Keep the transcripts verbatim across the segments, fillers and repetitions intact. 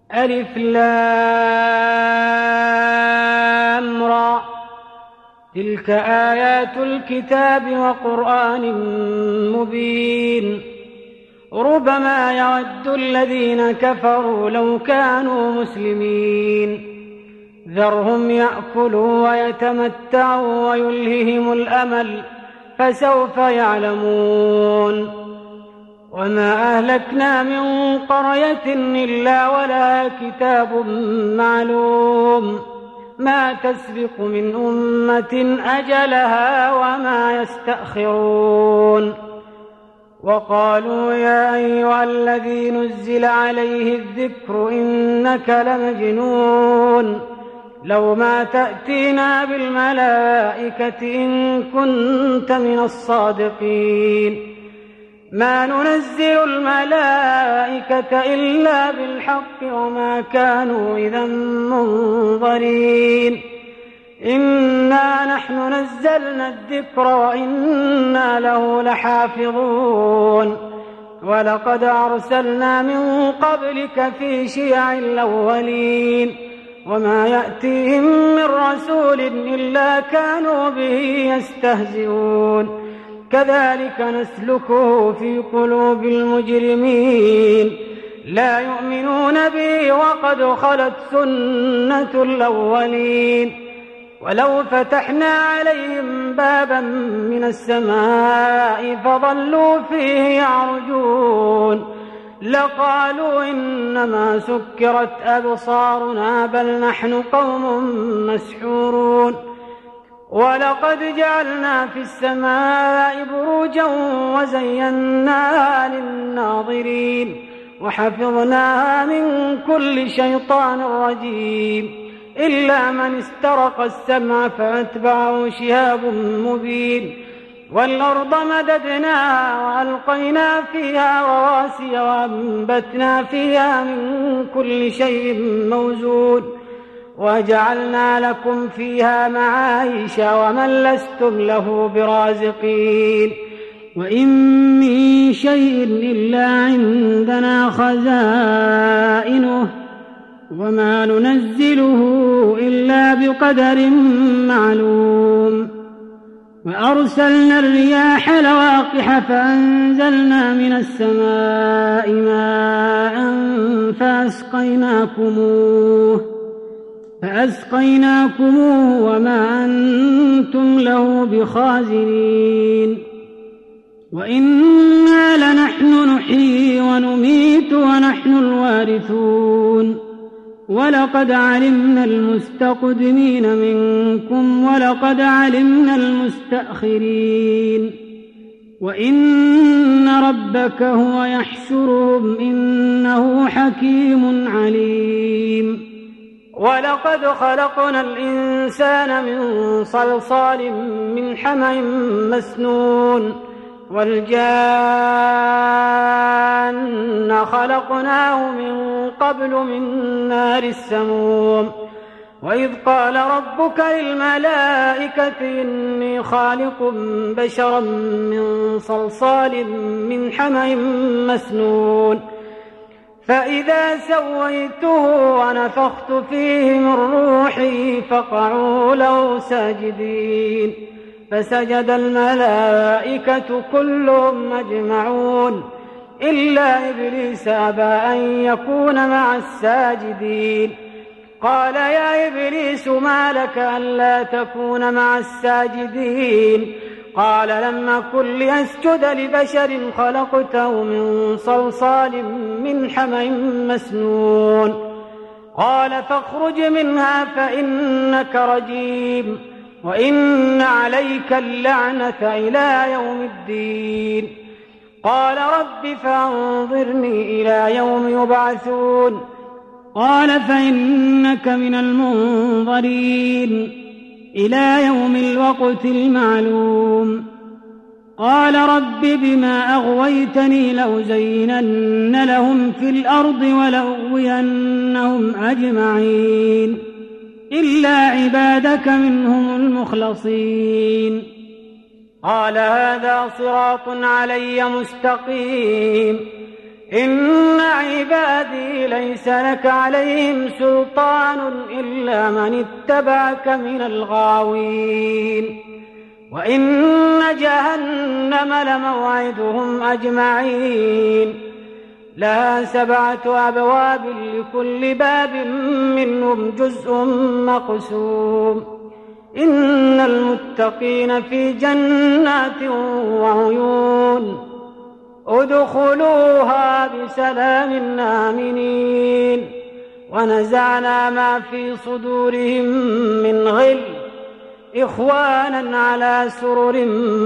ألف لام را تلك آيات الكتاب وقرآن مبين ربما يود الذين كفروا لو كانوا مسلمين ذرهم يأكلوا ويتمتعوا ويلههم الأمل فسوف يعلمون وما أهلكنا من قرية إلا ولها كتاب معلوم ما تسبق من أمة أجلها وما يستأخرون وقالوا يا أيها الذي نزل عليه الذكر إنك لمجنون لو ما تأتينا بالملائكة إن كنت من الصادقين ما ننزل الملائكة إلا بالحق وما كانوا إذا منظرين إنا نحن نزلنا الذكر وإنا له لحافظون ولقد أرسلنا من قبلك في شيع الأولين وما يأتيهم من رسول إلا كانوا به يستهزئون كذلك نسلكه في قلوب المجرمين لا يؤمنون به وقد خلت سنة الأولين ولو فتحنا عليهم بابا من السماء فظلوا فيه يعرجون لقالوا إنما سكرت أبصارنا بل نحن قوم مسحورون ولقد جعلنا في السماء بروجا وزيناها للناظرين وحفظناها من كل شيطان رجيم إلا من استرق السمع فأتبعه شهاب مبين والأرض مددناها وألقينا فيها رواسي وأنبتنا فيها من كل شيء موزون وجعلنا لكم فيها معايش ومن لستم له برازقين وإن من شيء إلا عندنا خزائنه وما ننزله إلا بقدر معلوم وأرسلنا الرياح لواقح فأنزلنا من السماء ماء فأسقيناكموه فأسقيناكموه وما أنتم له بخازنين وإنا لنحن نحيي ونميت ونحن الوارثون ولقد علمنا المستقدمين منكم ولقد علمنا المستأخرين وإن ربك هو يحشرهم إنه حكيم عليم ولقد خلقنا الإنسان من صلصال من حمأ مسنون والجان خلقناه من قبل من نار السموم وإذ قال ربك للملائكة إني خالق بشرا من صلصال من حمأ مسنون فإذا سويته ونفخت فيه من روحي فقعوا له ساجدين فسجد الملائكة كلهم أجمعون إلا إبليس أبى أن يكون مع الساجدين قال يا إبليس ما لك ألا تكون مع الساجدين قال لم أكن لأسجد لبشر خلقته من صلصال من حمأ مسنون قال فاخرج منها فإنك رجيم وإن عليك اللعنة إلى يوم الدين قال رب فانظرني إلى يوم يبعثون قال فإنك من المنظرين إلى يوم الوقت المعلوم قال رب بما أغويتني لأزينن لهم في الأرض ولأغوينهم أجمعين إلا عبادك منهم المخلصين قال هذا صراط علي مستقيم إن عبادي ليس لك عليهم سلطان إلا من اتبعك من الغاوين وإن جهنم لموعدهم أجمعين لها سبعة أبواب لكل باب منهم جزء مقسوم إن المتقين في جنات وعيون ادخلوها بسلام آمنين ونزعنا ما في صدورهم من غل إخوانا على سرر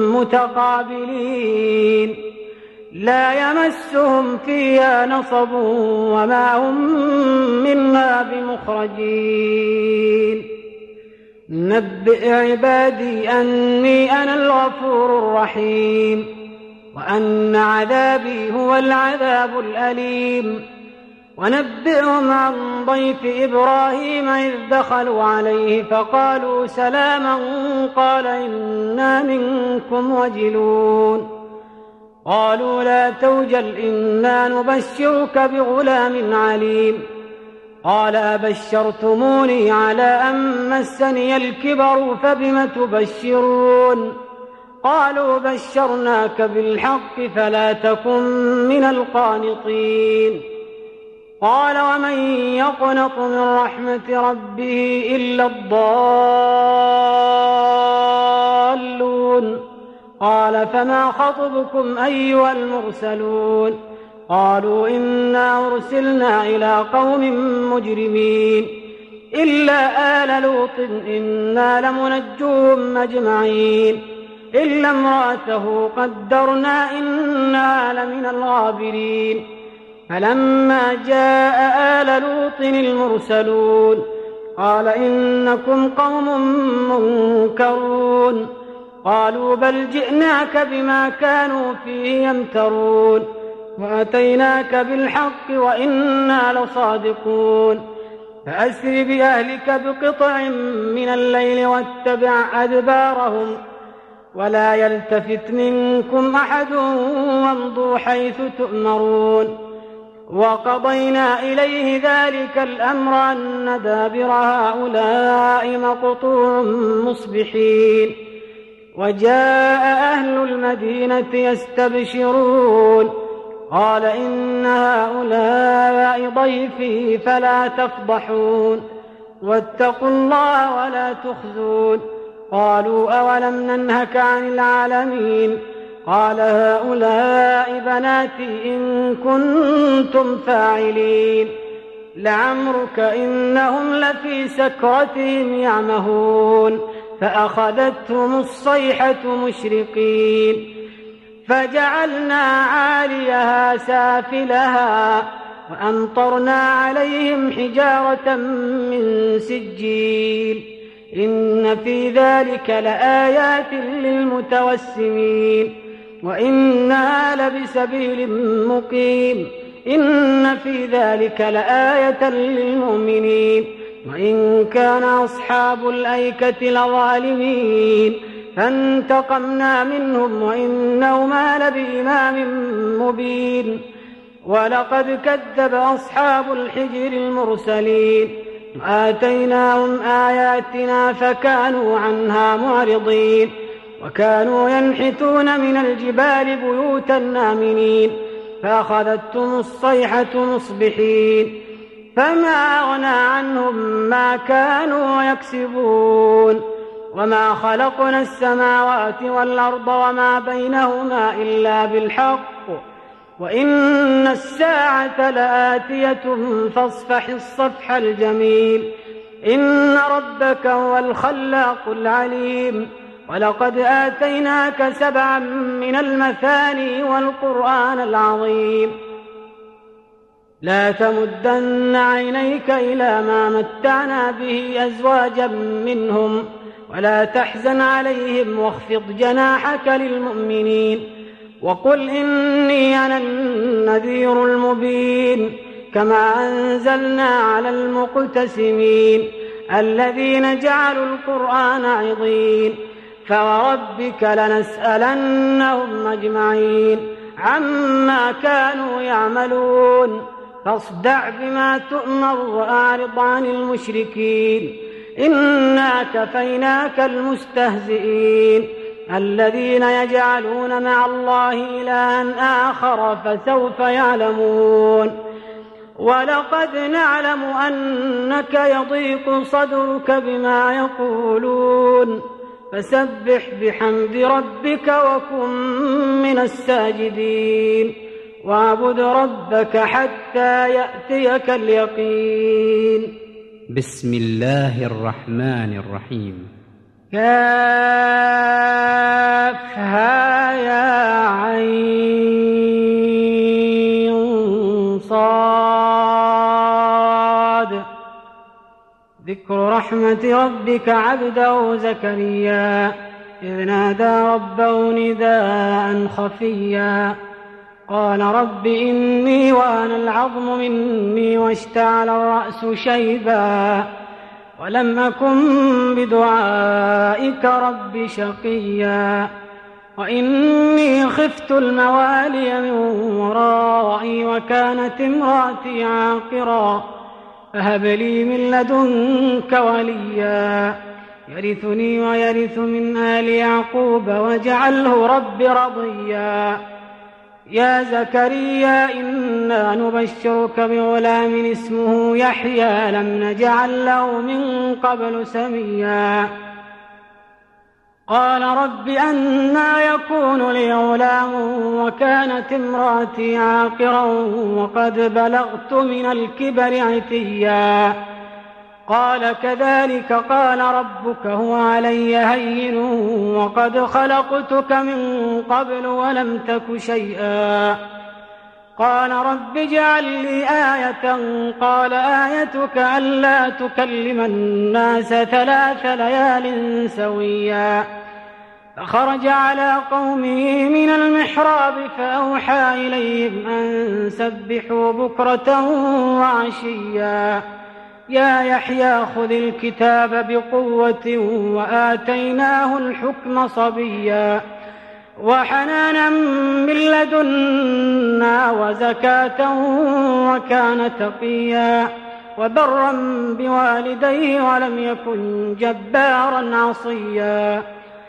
متقابلين لا يمسهم فيها نصب وما هم منها بمخرجين نبئ عبادي أني أنا الغفور الرحيم وأن عذابي هو العذاب الأليم ونبئهم عن ضيف إبراهيم إذ دخلوا عليه فقالوا سلاما قال إنا منكم وجلون قالوا لا توجل إنا نبشرك بغلام عليم قال أبشرتموني على أن مسني الكبر فبم تبشرون قالوا بشرناك بالحق فلا تكن من القانطين قال ومن يقنط من رحمة ربه إلا الضالون قال فما خطبكم أيها المرسلون قالوا إنا أرسلنا إلى قوم مجرمين إلا آل لوط إنا لمنجوهم أجمعين إلا امرأته قدرنا إنها لمن الغابرين فلما جاء آل لوط المرسلون قال إنكم قوم منكرون قالوا بل جئناك بما كانوا فيه يمترون وأتيناك بالحق وإنا لصادقون فأسر بأهلك بقطع من الليل واتبع أدبارهم ولا يلتفت منكم أحد وامضوا حيث تؤمرون وقضينا إليه ذلك الأمر أن دابر هؤلاء مقطوع مصبحين وجاء أهل المدينة يستبشرون قال إن هؤلاء ضيفي فلا تفضحون واتقوا الله ولا تخزون قالوا أولم ننهك عن العالمين قال هؤلاء بناتي إن كنتم فاعلين لعمرك إنهم لفي سكرتهم يعمهون فأخذتهم الصيحة مشرقين فجعلنا عاليها سافلها وأمطرنا عليهم حجارة من سجيل إن في ذلك لآيات للمتوسمين وإنها لبسبيل مقيم إن في ذلك لآية للمؤمنين وإن كان أصحاب الأيكة لظالمين فانتقمنا منهم وإنهما لبإمام مبين ولقد كذب أصحاب الحجر المرسلين وآتيناهم آياتنا فكانوا عنها معرضين وكانوا ينحتون من الجبال بيوتا آمنين فأخذتهم الصيحة مصبحين فما أغنى عنهم ما كانوا يكسبون وما خلقنا السماوات والأرض وما بينهما إلا بالحق وإن الساعة لآتية فاصفح الصفح الجميل إن ربك هو الخلاق العليم ولقد آتيناك سبعا من المثاني والقرآن العظيم لا تمدن عينيك إلى ما متعنا به أزواجا منهم ولا تحزن عليهم واخفض جناحك للمؤمنين وقل إني أنا النذير المبين كما أنزلنا على المقتسمين الذين جعلوا القرآن عضين فوربك لنسألنهم أجمعين عما كانوا يعملون فاصدع بما تؤمر وأعرض عن المشركين إنا كفيناك المستهزئين الذين يجعلون مع الله إلها آخر فسوف يعلمون ولقد نعلم أنك يضيق صدرك بما يقولون فسبح بحمد ربك وكن من الساجدين واعبد ربك حتى يأتيك اليقين. بسم الله الرحمن الرحيم. كافها يا عين صاد ذكر رحمة ربك عبده زكريا إذ نادى ربه نداء خفيا قال رب إني وأنا العظم مني واشتعل الرأس شيبا ولم أكن بدعائك رب شقيا وإني خفت الموالي من ورائي وكانت امرأتي عاقرا فهب لي من لدنك وليا يرثني ويرث من آل يعقوب واجعله رب رضيا. يا زكريا إنا نبشرك بغلام اسمه يحيى لم نجعل له من قبل سميا قال رب أنى يكون لي غلام وكانت امرأتي عاقرا وقد بلغت من الكبر عتيا قال كذلك قال ربك هو علي هين وقد خلقتك من قبل ولم تك شيئا قال رب اجعل لي آية قال آيتك ألا تكلم الناس ثلاث ليال سويا فخرج على قومه من المحراب فأوحى إليهم أن سبحوا بكرة وعشيا يا يحيى خذ الكتاب بقوة وآتيناه الحكم صبيا وحنانا من لدنا وزكاة وكان تقيا وبرا بوالديه ولم يكن جبارا عصيا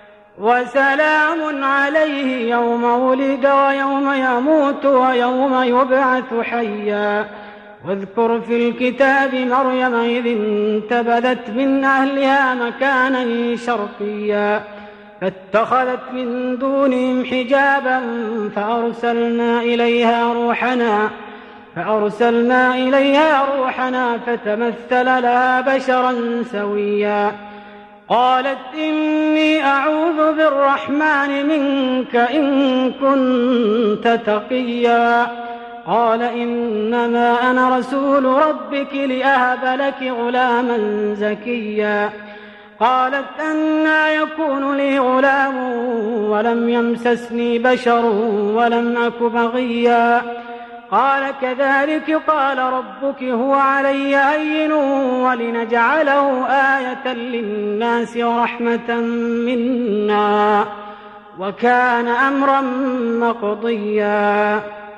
وسلام عليه يوم ولد ويوم يموت ويوم يبعث حيا واذكر في الكتاب مريم إذ انتبذت من أهلها مكانا شرقيا فاتخذت من دونهم حجابا فأرسلنا إليها روحنا فأرسلنا إليها روحنا فتمثل لها بشرا سويا قالت إني أعوذ بالرحمن منك إن كنت تقيا قال إنما أنا رسول ربك لأهب لك غلاما زكيا قالت أنى يكون لي غلام ولم يمسسني بشر ولم أك بغيا قال كذلك قال ربك هو علي هين ولنجعله آية للناس ورحمة منا وكان أمرا مقضيا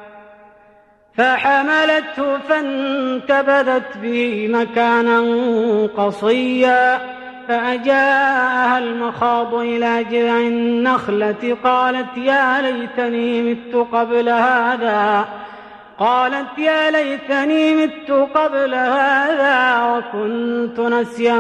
فحملته فانتبذت به مكانا قصيا فأجاءها المخاض إلى جذع النخلة قالت يا ليتني مت قبل هذا قالت يا ليتني مت قبل هذا وكنت نسيا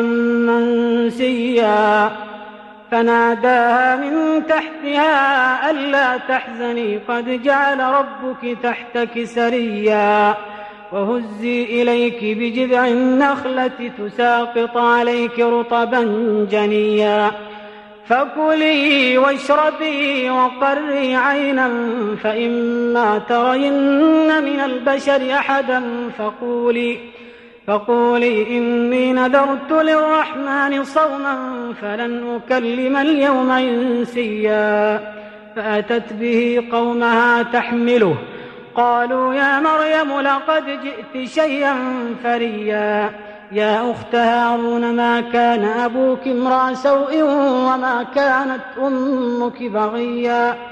منسيا فناداها من تحتها ألا تحزني قد جعل ربك تحتك سريا وهزي إليك بجذع النخلة تساقط عليك رطبا جنيا فكلي واشربي وقري عينا فإما ترين من البشر أحدا فقولي فقولي إني نذرت للرحمن صوما فلن أكلم اليوم إنسيا فأتت به قومها تحمله قالوا يا مريم لقد جئت شيئا فريا يا أخت هارون ما كان أبوك امرأ سوء وما كانت أمك بغيا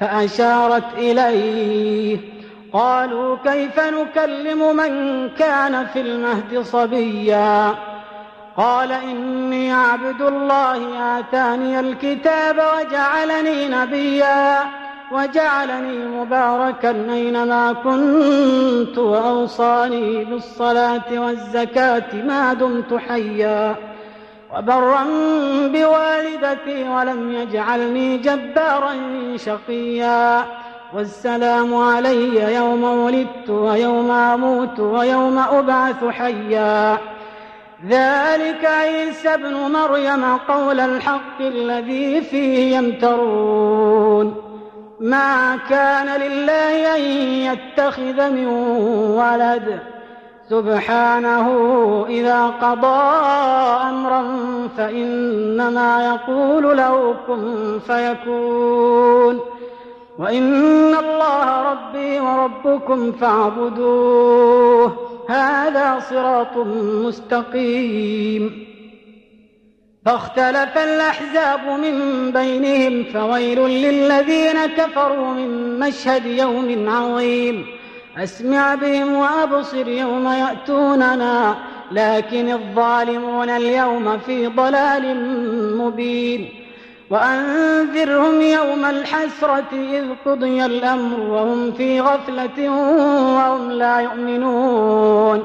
فأشارت إليه. قالوا كيف نكلم من كان في المهد صبيا؟ قال إني عبد الله آتاني الكتاب وجعلني نبيا وجعلني مباركا أينما كنت وأوصاني بالصلاة والزكاة ما دمت حيا وبرا بوالدتي ولم يجعلني جبارا شقيا والسلام علي يوم ولدت ويوم أموت ويوم أبعث حيا ذلك عيسى ابن مريم قول الحق الذي فيه يمترون ما كان لله أن يتخذ من ولد سبحانه إذا قضى أمرا فإنما يقول له كن فيكون وإن الله ربي وربكم فاعبدوه هذا صراط مستقيم. فاختلف الأحزاب من بينهم فويل للذين كفروا من مشهد يوم عظيم أسمع بهم وأبصر يوم يأتوننا لكن الظالمون اليوم في ضلال مبين. وأنذرهم يوم الحسرة إذ قضي الأمر وهم في غفلة وهم لا يؤمنون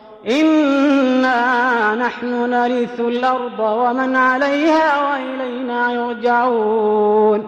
إنا نحن نرث الأرض ومن عليها وإلينا يرجعون.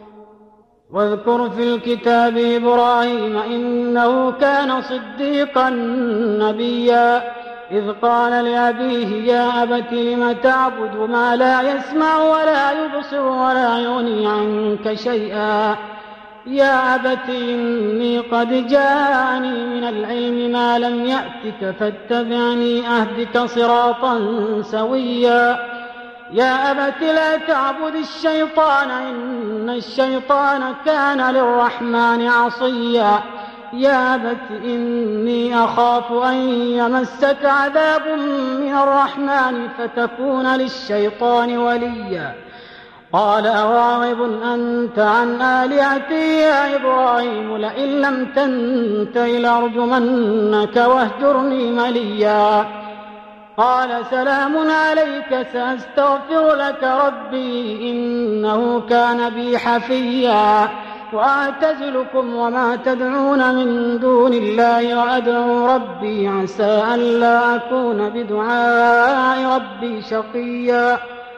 واذكر في الكتاب إبراهيم إنه كان صديقا نبيا إذ قال لأبيه يا أبت لم تعبد ما لا يسمع ولا يبصر ولا يغني عنك شيئا يا أبت إني قد جاءني من العلم ما لم يأتك فاتبعني أهدك صراطا سويا يا أبت لا تعبد الشيطان إن الشيطان كان للرحمن عصيا يا أبت إني أخاف أن يمسك عذاب من الرحمن فتكون للشيطان وليا قال أراغب أنت عن آلهتي يا إبراهيم لئن لم تنته لأرجمنك واهجرني مليا قال سلام عليك سأستغفر لك ربي إنه كان بي حفيا وأعتزلكم وما تدعون من دون الله وأدعو ربي عسى ألا أكون بدعاء ربي شقيا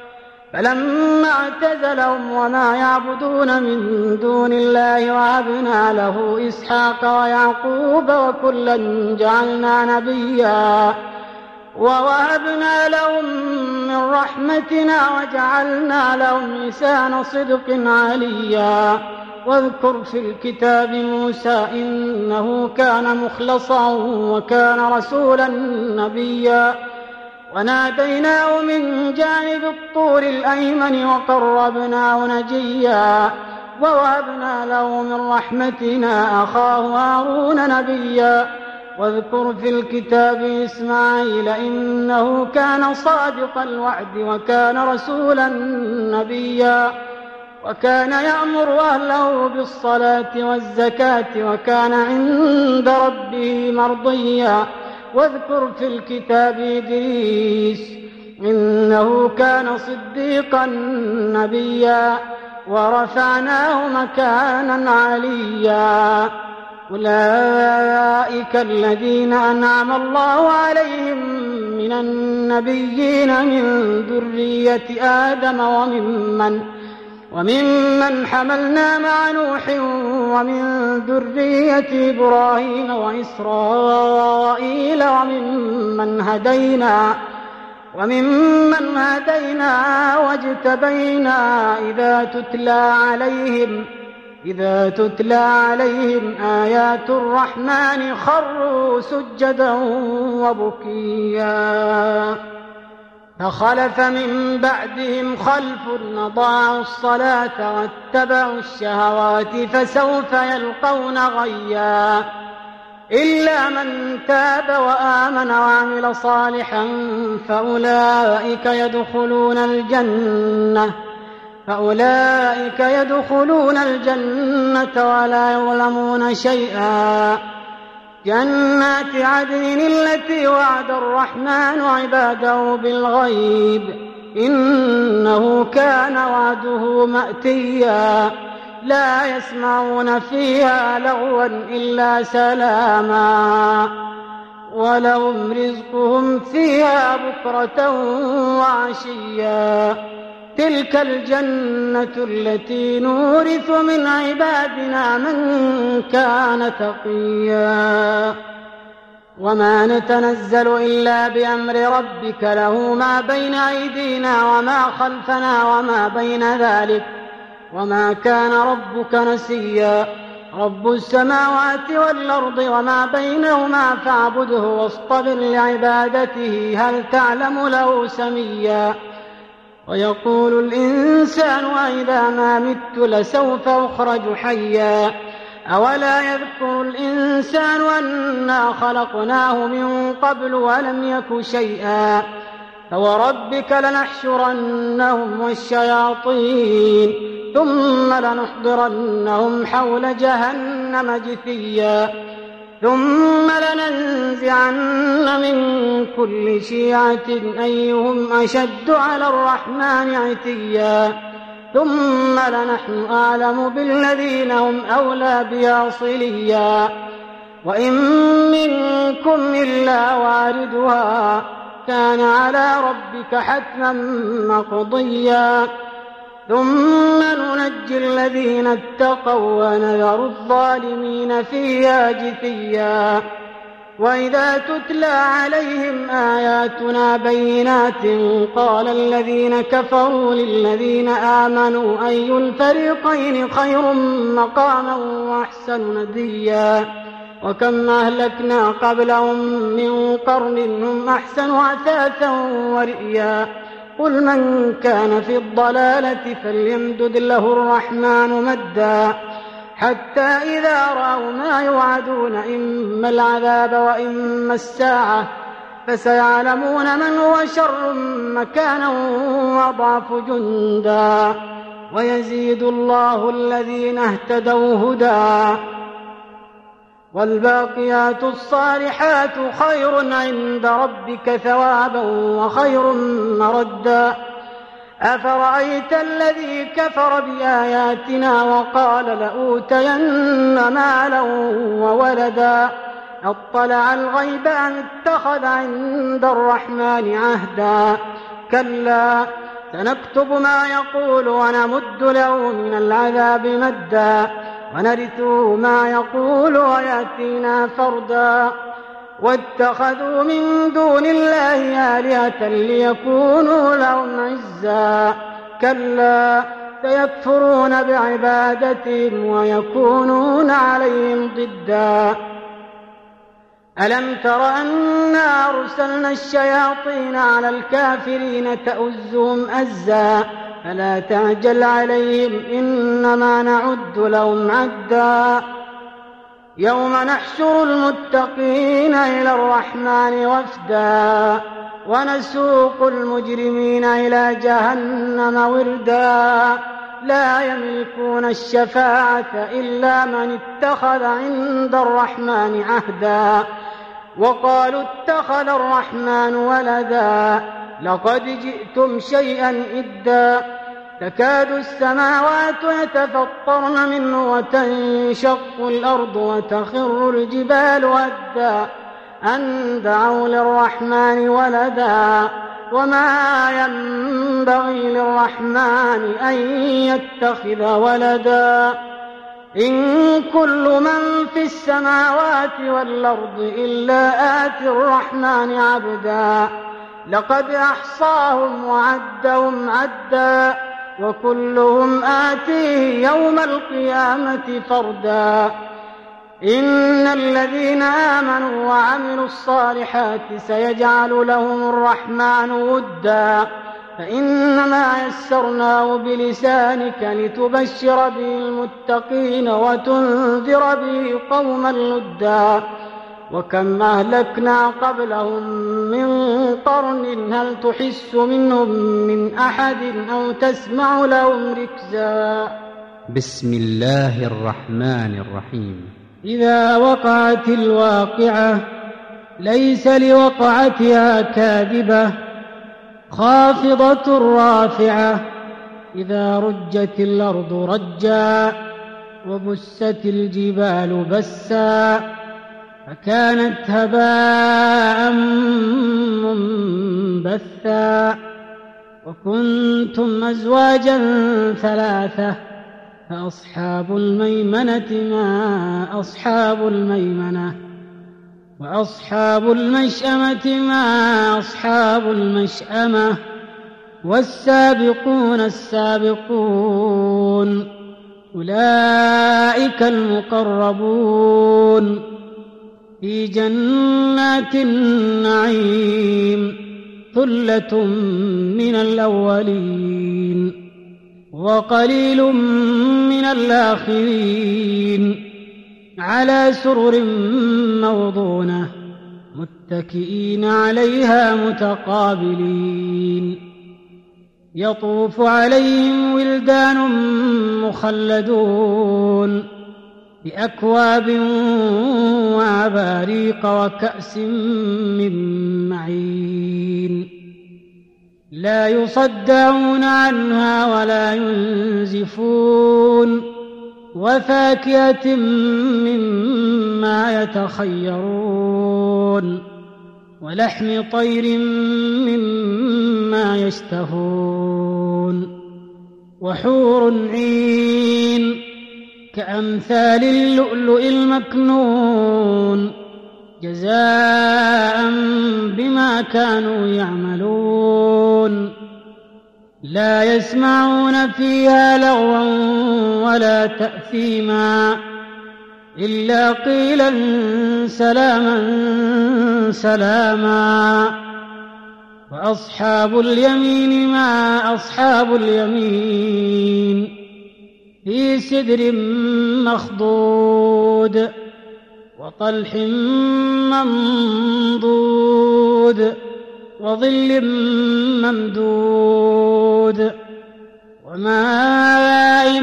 فلما اعتزلهم وما يعبدون من دون الله وهبنا له إسحاق ويعقوب وكلا جعلنا نبيا ووهبنا لهم من رحمتنا وجعلنا لهم لسان صدق عليا واذكر في الكتاب موسى إنه كان مخلصا وكان رسولا نبيا وناديناه من جانب الطور الأيمن وقربناه نجيا ووهبنا له من رحمتنا أخاه هارون نبيا واذكر في الكتاب إسماعيل إنه كان صادق الوعد وكان رسولا نبيا وكان يأمر أهله بالصلاة والزكاة وكان عند ربه مرضيا واذكر في الكتاب إدريس إنه كان صديقا نبيا ورفعناه مكانا عليا أولئك الذين أنعم الله عليهم من النبيين من ذرية آدم وممن وممن حملنا مع نوح ومن ذرية إبراهيم وإسرائيل وممن هدينا وممن هدينا واجتبينا إذا تتلى عليهم إذا تتلى عليهم آيات الرحمن خروا سجدا وبكيا فخلف من بعدهم خلف أضاعوا الصلاة واتبعوا الشهوات فسوف يلقون غيا إلا من تاب وآمن وعمل صالحا فأولئك يدخلون الجنة فأولئك يدخلون الجنة ولا يظلمون شيئا. جنات عدن التي وعد الرحمن عباده بالغيب إنه كان وعده مأتيا. لا يسمعون فيها لغوا إلا سلاما ولهم رزقهم فيها بكرة وعشيا. تلك الجنة التي نورث من عبادنا من كان تقيا. وما نتنزل إلا بأمر ربك له ما بين أيدينا وما خلفنا وما بين ذلك وما كان ربك نسيا. رب السماوات والأرض وما بينهما فاعبده واصطبر لعبادته هل تعلم له سميا. ويقول الإنسان أإذا ما مت لسوف أخرج حيا. أولا يذكر الإنسان أنا خلقناه من قبل ولم يك شيئا. فوربك لنحشرنهم والشياطين ثم لنحضرنهم حول جهنم جثيا. ثم لننزعن من كل شيعة أيهم أشد على الرحمن عتيا. ثم لنحن أعلم بالذين هم أولى بها صليا. وإن منكم إلا واردها كان على ربك حتما مقضيا. ثم ننجي الذين اتقوا ونذر الظالمين فيها جثيا. وإذا تتلى عليهم آياتنا بينات قال الذين كفروا للذين آمنوا أي الفريقين خير مقاما وأحسن نديا. وكم أهلكنا قبلهم من قرن هم أحسن أثاثا ورئيا. قل من كان في الضلالة فليمدد له الرحمن مدا حتى إذا رأوا ما يوعدون إما العذاب وإما الساعة فسيعلمون من هو شر مكانا وأضعف جندا. ويزيد الله الذين اهتدوا هدى. والباقيات الصالحات خير عند ربك ثوابا وخير مردا. أفرأيت الذي كفر بآياتنا وقال لأوتين مالا وولدا أطلع الغيب أم اتخذ عند الرحمن عهدا. كلا سنكتب ما يقول ونمد له من العذاب مدا ونرثه ما يقول ويأتينا فردا. واتخذوا من دون الله آلهة ليكونوا لهم عزا. كلا سيكفرون بعبادتهم ويكونون عليهم ضدا. ألم تر أنا أرسلنا الشياطين على الكافرين تؤزهم أزا فلا تعجل عليهم إنما نعد لهم عدا. يوم نحشر المتقين إلى الرحمن وفدا ونسوق المجرمين إلى جهنم وردا. لا يملكون الشفاعة إلا من اتخذ عند الرحمن عهدا. وقالوا اتخذ الرحمن ولدا لقد جئتم شيئا إدا. تكاد السماوات يتفطرن منه وتنشق الأرض وتخر الجبال هدا أن دعوا للرحمن ولدا. وما ينبغي للرحمن أن يتخذ ولدا. إن كل من في السماوات والأرض إلا آتي الرحمن عبدا. لقد أحصاهم وعدهم عدا وكلهم آتيه يوم القيامة فردا. إن الذين آمنوا وعملوا الصالحات سيجعل لهم الرحمن ودا. فإنما يسرناه بلسانك لتبشر به المتقين وتنذر به قوما لدا. وكم أهلكنا قبلهم من قرن هل تحس منهم من أحد أو تسمع لهم ركزا. بسم الله الرحمن الرحيم. إذا وقعت الواقعة ليس لوقعتها كاذبة خافضة رافعة إذا رجت الأرض رجا وبست الجبال بسا فكانت هباء منبثا وكنتم أزواجا ثلاثة فأصحاب الميمنة ما أصحاب الميمنة وأصحاب المشأمة ما أصحاب المشأمة والسابقون السابقون أولئك المقربون في جنات النعيم ثلة من الأولين وقليل من الآخرين على سرر موضونة متكئين عليها متقابلين يطوف عليهم ولدان مخلدون بأكواب وأباريق وكأس من معين لا يصدعون عنها ولا ينزفون وفاكهة مما يتخيرون ولحم طير مما يشتهون وحور عين كأمثال اللؤلؤ المكنون جزاء بما كانوا يعملون لا يسمعون فيها لغوا ولا تأثيما إلا قيلا سلاما سلاما وأصحاب اليمين ما أصحاب اليمين في سدر مخضود وطلح منضود وظل ممدود وماء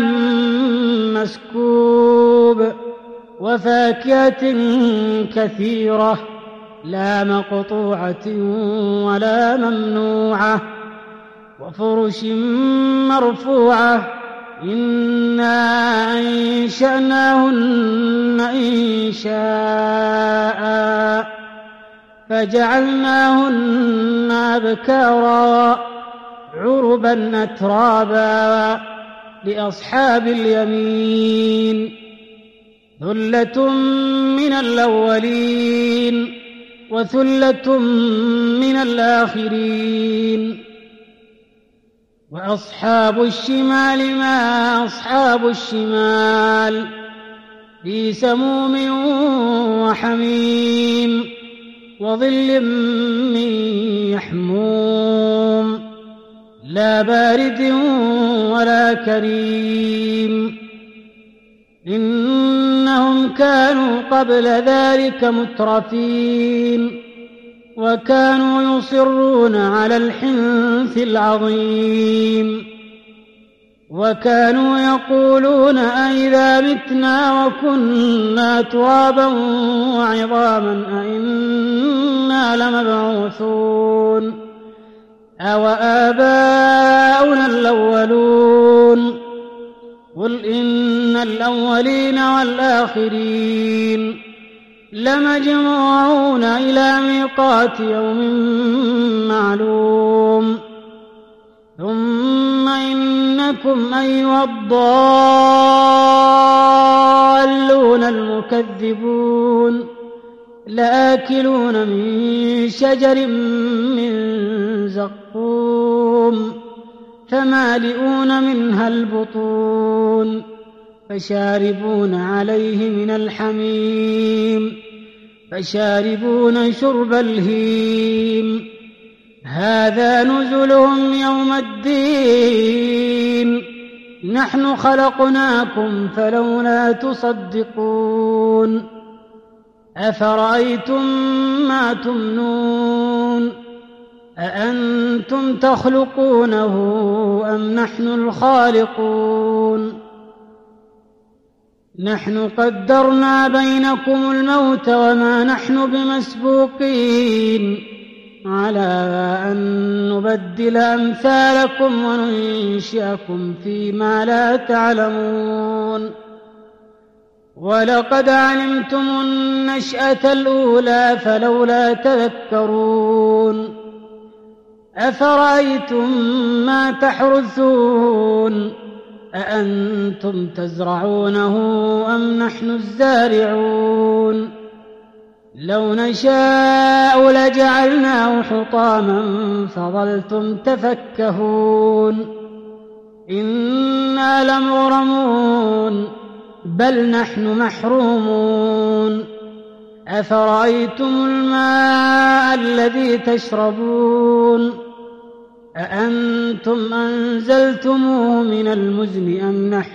مسكوب وفاكهة كثيرة لا مقطوعة ولا ممنوعة وفرش مرفوعة إنا أنشأناهن إنشاء فجعلناهن أبكارا عربا أترابا لأصحاب اليمين ثلة من الأولين وثلة من الآخرين وأصحاب الشمال ما أصحاب الشمال في سموم وحميم وظل من يحموم لا بارد ولا كريم إنهم كانوا قبل ذلك مترفين وكانوا يصرون على الحنث العظيم وكانوا يقولون أئذا متنا وكنا ترابا وعظاما أئنا لمبعوثون أو آباؤنا الأولون قل إن الأولين والآخرين لمجموعون إلى ميقات يوم معلوم ثم إنكم أيها الضالون المكذبون لآكلون من شجر من زقوم فمالئون منها البطون فشاربون عليه من الحميم فشاربون شرب الهيم هذا نزلهم يوم الدين نحن خلقناكم فلولا تصدقون أفرأيتم ما تمنون أأنتم تخلقونه أم نحن الخالقون نحن قدرنا بينكم الموت وما نحن بمسبوقين على أن نبدل أمثالكم وننشئكم فيما لا تعلمون ولقد علمتم النشأة الأولى فلولا تذكرون أفرأيتم ما تحرثون أأنتم تزرعونه أم نحن الزارعون لو نشاء لجعلناه حطاما فظلتم تفكهون إنا لمغرمون بل نحن محرومون أفرأيتم الماء الذي تشربون أأنتم أنزلتموه من المزن أم نحن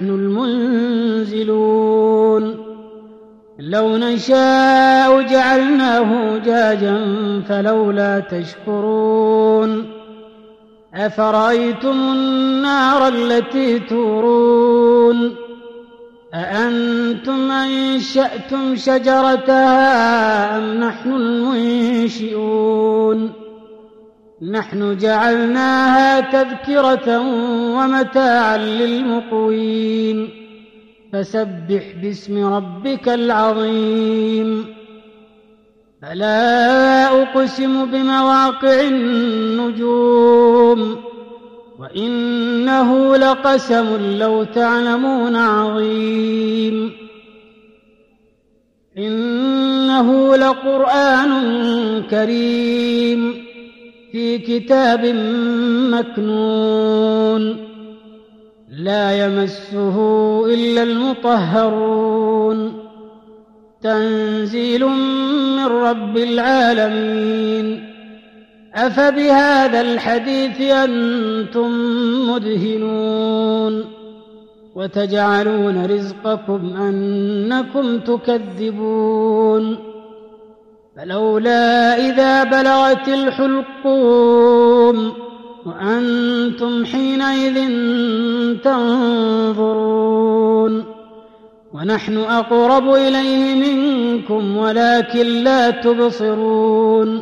المنزلون لو نشاء جعلناه أجاجا فلولا تشكرون أفرأيتم النار التي تورون أأنتم أنشأتم شجرتها أم نحن المنشئون نحن جعلناها تذكرة ومتاعا للمقوين فسبح باسم ربك العظيم فلا أقسم بمواقع النجوم وإنه لقسم لو تعلمون عظيم إنه لقرآن كريم في كتاب مكنون لا يمسه إلا المطهرون تنزيل من رب العالمين أفبهذا الحديث أنتم مدهنون وتجعلون رزقكم أنكم تكذبون فلولا إذا بلغت الحلقوم وأنتم حينئذ تنظرون ونحن أقرب إليه منكم ولكن لا تبصرون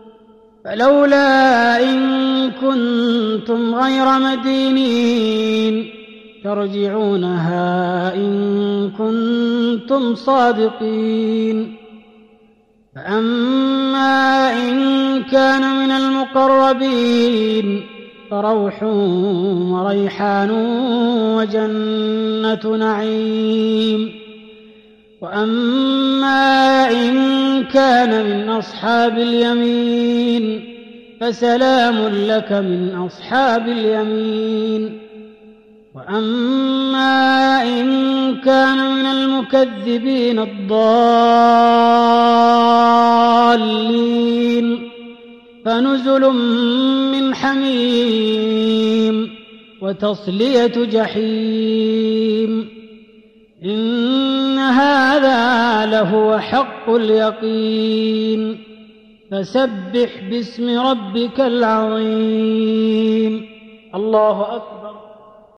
فلولا إن كنتم غير مدينين ترجعونها إن كنتم صادقين فأما إن كان من المقربين فروح وريحان وجنة نعيم وأما إن كان من أصحاب اليمين فسلام لك من أصحاب اليمين وأما إن كان من المكذبين الضالين فنزل من حميم وتصلية جحيم إن هذا لهو حق اليقين فسبح باسم ربك العظيم الله أكبر.